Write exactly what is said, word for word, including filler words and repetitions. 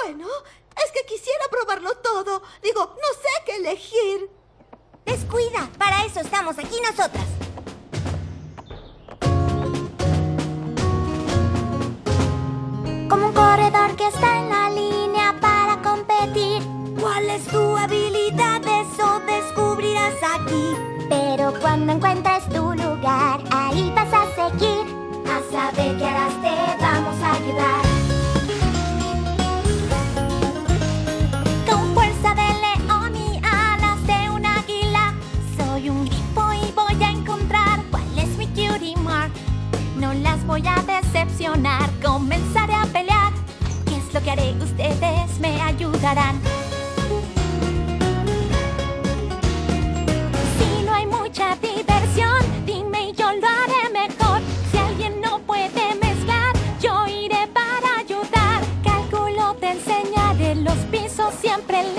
Bueno, es que quisiera probarlo todo. Digo, no sé qué elegir. Descuida, para eso estamos aquí nosotras. Como un corredor que está en la línea para competir. ¿Cuál es tu habilidad? Eso descubrirás aquí. Pero cuando encuentres tu lugar, ahí vas a seguir. A saber qué harás, te vamos a ayudar. Con fuerza de león y alas de un águila, soy un grifo y voy a encontrar cuál es mi cutie mark. No las voy a decepcionar, comenzaré a pelear. ¿Qué es lo que haré? Ustedes me ayudarán. Si no hay mucha diversión, dime y yo lo haré mejor. Si alguien no puede mezclar, yo iré para ayudar. Cálculo te enseñaré, los pisos siempre